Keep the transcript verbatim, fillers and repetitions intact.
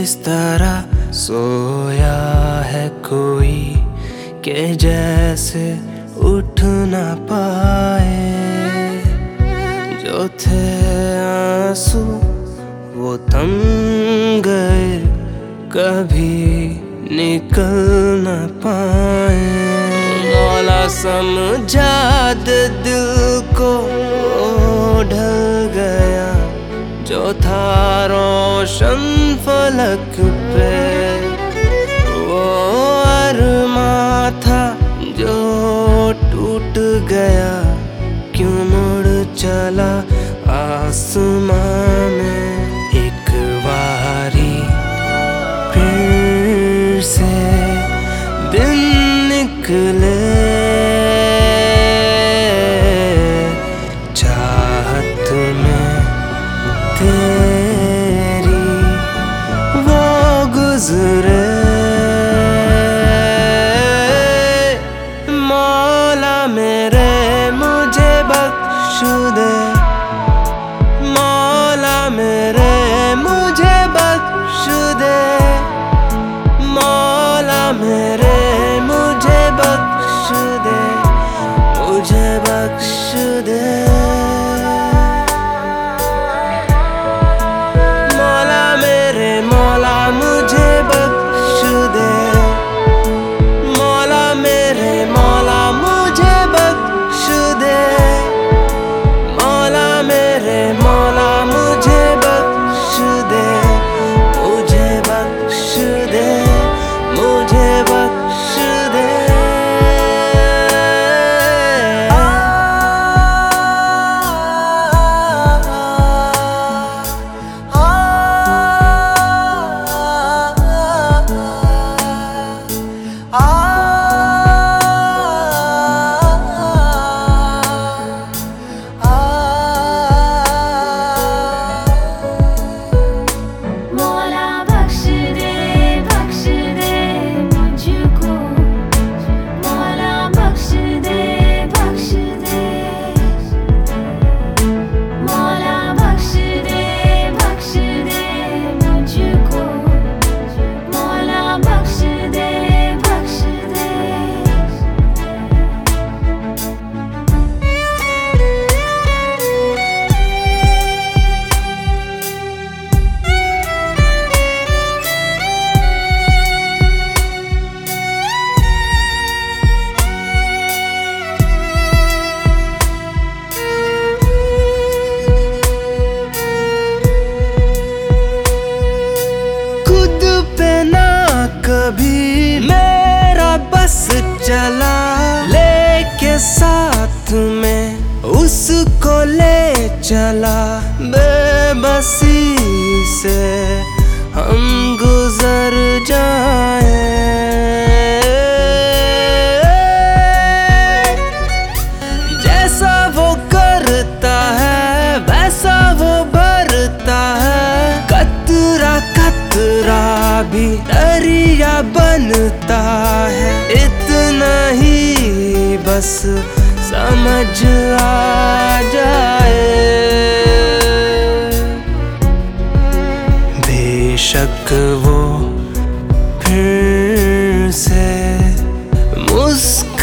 इस तरह सोया है कोई के जैसे उठ ना पाए। जो थे आंसू वो थम गए, कभी निकल न पाए। मौला समझा दे दिल को, वो ढल गया जो था रोशन फलक पे। वो अरमा था जो टूट गया, क्यों मुड़ चला आसमां में। एक बारी फिर से दिन निकले, चाहत में तेरी वो गुजरे। मौला मेरे मुझे बख्श दे, मौला मेरे मुझे बख्श दे, मौला मेरे मुझे बख्श दे, मुझे बख्श दे। मौला मेरे मौला मुझे बख्श दे, मौला मेरे मौला मुझे बख्श दे, मौला मेरे मौला मुझे बख्श दे, मुझे बख्श दे, मुझे बख्श दे। कभी मेरा बस चला, लेके साथ में उसको ले चला। बेबसी से हम गुजर जाए, जैसा वो करता है वैसा वो भरता है। कतरा कतरा भी दरिया बनता है, इतना ही बस समझ आ जाए। बेशक वो फिर से मुस्कुरा